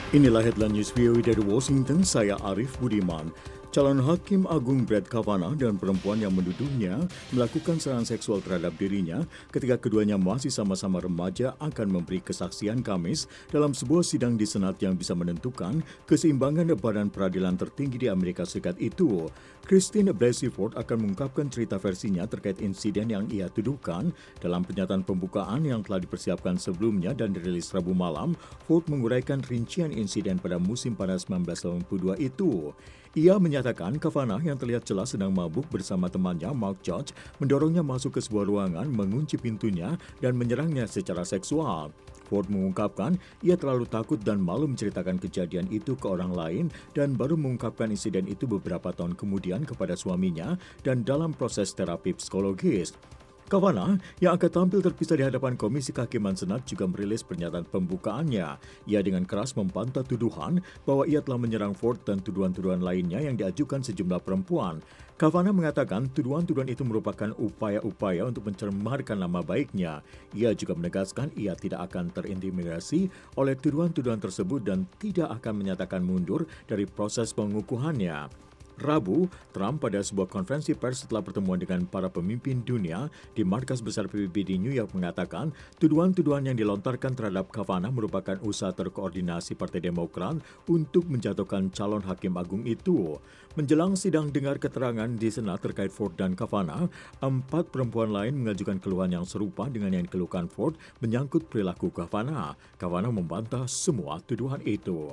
Inilah headline news VOA dari Washington, saya Arif Budiman. Calon Hakim Agung Brett Kavanaugh dan perempuan yang menuduhnya melakukan serangan seksual terhadap dirinya ketika keduanya masih sama-sama remaja akan memberi kesaksian Kamis dalam sebuah sidang di Senat yang bisa menentukan keseimbangan badan peradilan tertinggi di Amerika Serikat itu. Christine Blasey Ford akan mengungkapkan cerita versinya terkait insiden yang ia tuduhkan. Dalam pernyataan pembukaan yang telah dipersiapkan sebelumnya dan dirilis Rabu malam, Ford menguraikan rincian insiden pada musim panas 1982 itu. Ia menyatakan Kavanaugh yang terlihat jelas sedang mabuk bersama temannya Mark Judge mendorongnya masuk ke sebuah ruangan, mengunci pintunya dan menyerangnya secara seksual. Ford mengungkapkan ia terlalu takut dan malu menceritakan kejadian itu ke orang lain dan baru mengungkapkan insiden itu beberapa tahun kemudian kepada suaminya dan dalam proses terapi psikologis. Kavanaugh yang akan tampil terpisah di hadapan Komisi Kehakiman Senat juga merilis pernyataan pembukaannya. Ia dengan keras membantah tuduhan bahwa ia telah menyerang Ford dan tuduhan-tuduhan lainnya yang diajukan sejumlah perempuan. Kavanaugh mengatakan tuduhan-tuduhan itu merupakan upaya-upaya untuk mencemarkan nama baiknya. Ia juga menegaskan ia tidak akan terintimidasi oleh tuduhan-tuduhan tersebut dan tidak akan menyatakan mundur dari proses pengukuhannya. Rabu, Trump pada sebuah konferensi pers setelah pertemuan dengan para pemimpin dunia di markas besar PBB di New York mengatakan tuduhan-tuduhan yang dilontarkan terhadap Kavanaugh merupakan usaha terkoordinasi Partai Demokrat untuk menjatuhkan calon hakim agung itu. Menjelang sidang dengar keterangan di Senat terkait Ford dan Kavanaugh, 4 perempuan lain mengajukan keluhan yang serupa dengan yang dikeluhkan Ford menyangkut perilaku Kavanaugh. Kavanaugh membantah semua tuduhan itu.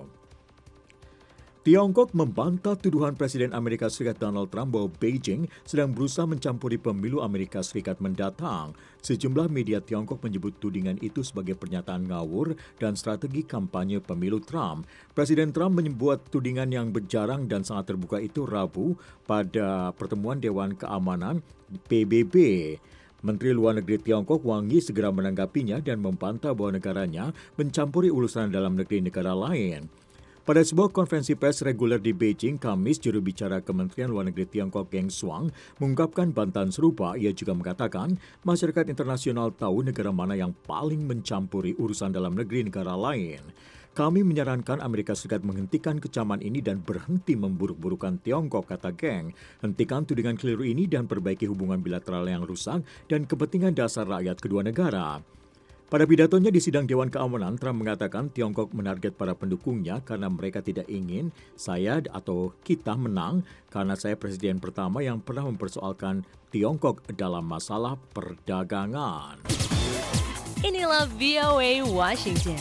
Tiongkok membantah tuduhan Presiden Amerika Serikat Donald Trump bahwa Beijing sedang berusaha mencampuri pemilu Amerika Serikat mendatang. Sejumlah media Tiongkok menyebut tudingan itu sebagai pernyataan ngawur dan strategi kampanye pemilu Trump. Presiden Trump menyebut tudingan yang berjarang dan sangat terbuka itu Rabu pada pertemuan Dewan Keamanan PBB. Menteri Luar Negeri Tiongkok Wang Yi segera menanggapinya dan membantah bahwa negaranya mencampuri urusan dalam negeri negara lain. Pada sebuah konferensi pers reguler di Beijing, Kamis, juru bicara Kementerian Luar Negeri Tiongkok Geng Shuang mengungkapkan bantahan serupa. Ia juga mengatakan masyarakat internasional tahu negara mana yang paling mencampuri urusan dalam negeri negara lain. Kami menyarankan Amerika Serikat menghentikan kecaman ini dan berhenti memburuk-burukan Tiongkok, kata Geng. Hentikan tudingan keliru ini dan perbaiki hubungan bilateral yang rusak dan kepentingan dasar rakyat kedua negara. Pada pidatonya di sidang Dewan Keamanan, Trump mengatakan Tiongkok menarget para pendukungnya karena mereka tidak ingin saya atau kita menang karena saya presiden pertama yang pernah mempersoalkan Tiongkok dalam masalah perdagangan. Inilah VOA Washington.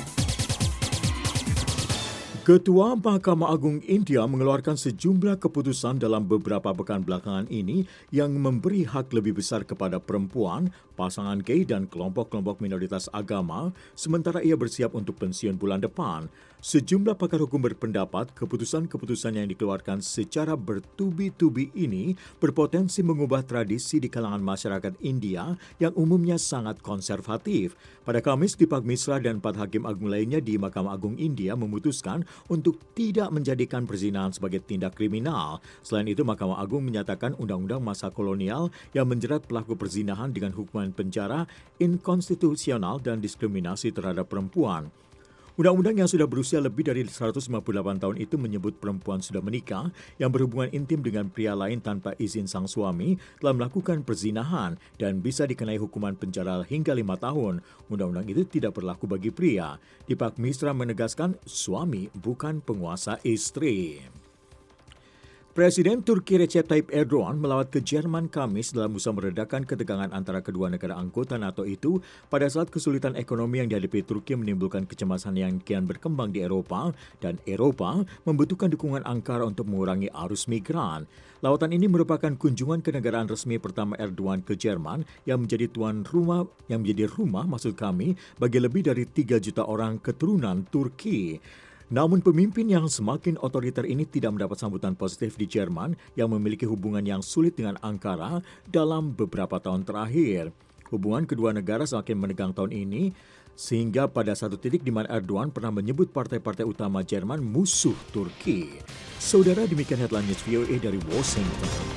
Ketua Mahkamah Agung India mengeluarkan sejumlah keputusan dalam beberapa pekan belakangan ini yang memberi hak lebih besar kepada perempuan, pasangan gay dan kelompok-kelompok minoritas agama, sementara ia bersiap untuk pensiun bulan depan. Sejumlah pakar hukum berpendapat keputusan-keputusan yang dikeluarkan secara bertubi-tubi ini berpotensi mengubah tradisi di kalangan masyarakat India yang umumnya sangat konservatif. Pada Kamis, Deepak Misra dan 4 hakim agung lainnya di Mahkamah Agung India memutuskan untuk tidak menjadikan perzinahan sebagai tindak kriminal. Selain itu, Mahkamah Agung menyatakan undang-undang masa kolonial yang menjerat pelaku perzinahan dengan hukuman penjara inkonstitusional dan diskriminasi terhadap perempuan. Undang-undang yang sudah berusia lebih dari 158 tahun itu menyebut perempuan sudah menikah yang berhubungan intim dengan pria lain tanpa izin sang suami telah melakukan perzinahan dan bisa dikenai hukuman penjara hingga 5 tahun. Undang-undang itu tidak berlaku bagi pria. Deepak Misra menegaskan suami bukan penguasa istri. Presiden Turki Recep Tayyip Erdogan melawat ke Jerman Kamis dalam usaha meredakan ketegangan antara kedua negara anggota NATO itu pada saat kesulitan ekonomi yang dihadapi Turki menimbulkan kecemasan yang kian berkembang di Eropa dan Eropa membutuhkan dukungan Ankara untuk mengurangi arus migran. Lawatan ini merupakan kunjungan kenegaraan resmi pertama Erdogan ke Jerman yang menjadi rumah bagi lebih dari 3 juta orang keturunan Turki. Namun pemimpin yang semakin otoriter ini tidak mendapat sambutan positif di Jerman yang memiliki hubungan yang sulit dengan Ankara dalam beberapa tahun terakhir. Hubungan kedua negara semakin menegang tahun ini sehingga pada satu titik di mana Erdogan pernah menyebut partai-partai utama Jerman musuh Turki. Saudara, demikian headline news VOA dari Washington.